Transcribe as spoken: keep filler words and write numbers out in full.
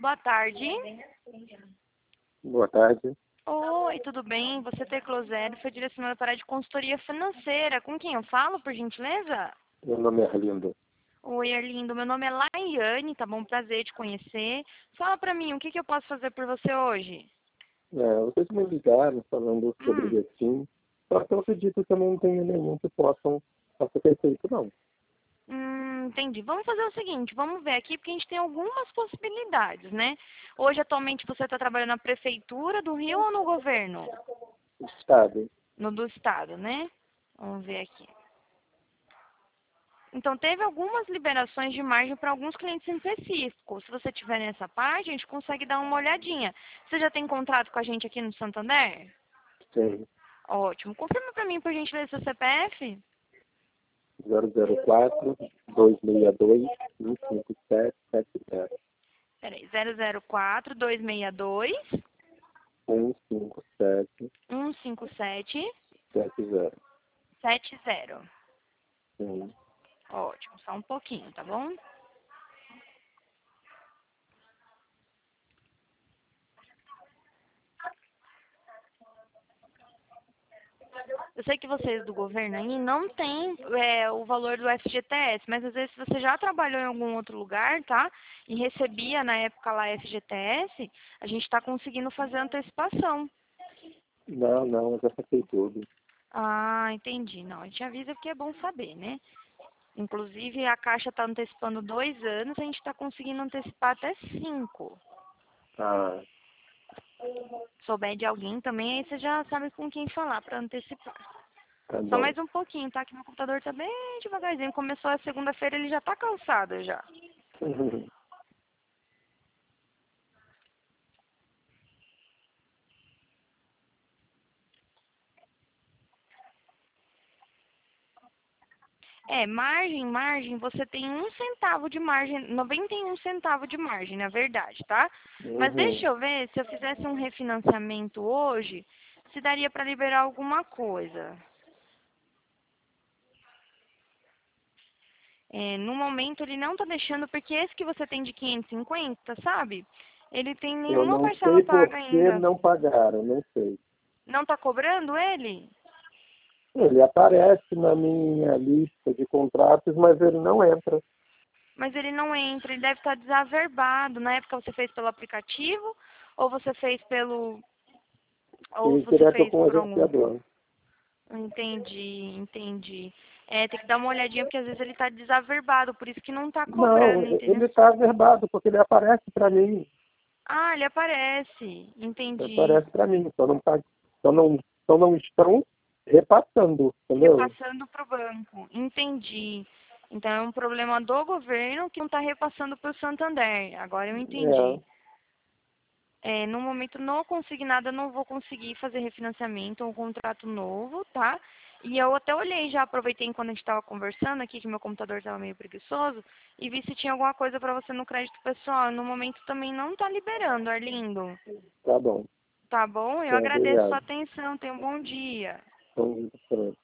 Boa tarde. Boa tarde. Oi, tudo bem? Você tem Closério, foi direcionada para a área de consultoria financeira. Com quem eu falo, por gentileza? Meu nome é Arlindo. Oi, Arlindo. Meu nome é Laiane, tá bom? Prazer te conhecer. Fala pra mim, o que, que eu posso fazer por você hoje? É, vocês me ligaram falando sobre Hum, assim, só que eu acredito que eu não tenho nenhum que possam possa ter feito, não. hum, entendi. Vamos fazer o seguinte, vamos ver aqui, porque a gente tem algumas possibilidades, né? Hoje, atualmente, você está trabalhando na prefeitura do Rio ou no governo? Estado. No do estado, né? Vamos ver aqui. Então, teve algumas liberações de margem para alguns clientes específicos. Se você tiver nessa parte, a gente consegue dar uma olhadinha. Você já tem contrato com a gente aqui no Santander? Sim. Ótimo. Confirma para mim, por gentileza, seu C P F. zero zero quatro, dois seis dois, um cinco sete, sete zero. Peraí, zero zero quatro, dois seis dois, um cinco sete, um cinco sete, sete zero. sete zero. Sim. Ótimo, só um pouquinho, tá bom? Eu sei que vocês do governo aí não têm é, o valor do F G T S, mas às vezes se você já trabalhou em algum outro lugar, tá? E recebia na época lá F G T S, a gente está conseguindo fazer antecipação. Não, não, eu já passei tudo. Ah, entendi. Não, a gente avisa porque é bom saber, né? Inclusive a Caixa está antecipando dois anos, a gente está conseguindo antecipar até cinco. Ah, Souber de alguém também, aí você já sabe com quem falar para antecipar. tá Só bom. mais um pouquinho, tá? Que meu computador tá bem devagarzinho. Começou a segunda-feira, ele já tá cansado já. É, margem, margem, você tem um centavo de margem, noventa e um centavos de margem, na verdade, tá? Mas deixa Uhum. eu ver, se eu fizesse um refinanciamento hoje, se daria para liberar alguma coisa. É, no momento ele não tá deixando, porque esse que você tem de quinhentos e cinquenta, sabe? Ele tem Eu nenhuma não parcela sei por paga que ainda. não pagaram, não sei. Não tá cobrando ele? Ele aparece na minha lista de contratos, mas ele não entra. Mas ele não entra, ele deve estar desaverbado. Na época você fez pelo aplicativo ou você fez pelo ou E você direto fez com o por algum? agenciador. Entendi, entendi. É, tem que dar uma olhadinha porque às vezes ele está desaverbado, por isso que não está Não, cobrando, entendeu? ele está averbado, porque ele aparece para mim. Ah, ele aparece. Ele Entendi. aparece para mim. Só não, tá, só, não, só não estão repassando, entendeu? Repassando para o banco. Entendi. Então é um problema do governo que não está repassando para o Santander. Agora eu entendi. É, É, no momento não consignado, eu não vou conseguir fazer refinanciamento ou um contrato novo, tá? E eu até olhei já, aproveitei enquanto a gente estava conversando aqui, que meu computador estava meio preguiçoso, e vi se tinha alguma coisa para você no crédito pessoal. No momento também não está liberando, Arlindo. tá bom. Tá bom? Eu Tá, agradeço a sua obrigado. atenção. Tenha um bom dia. Então,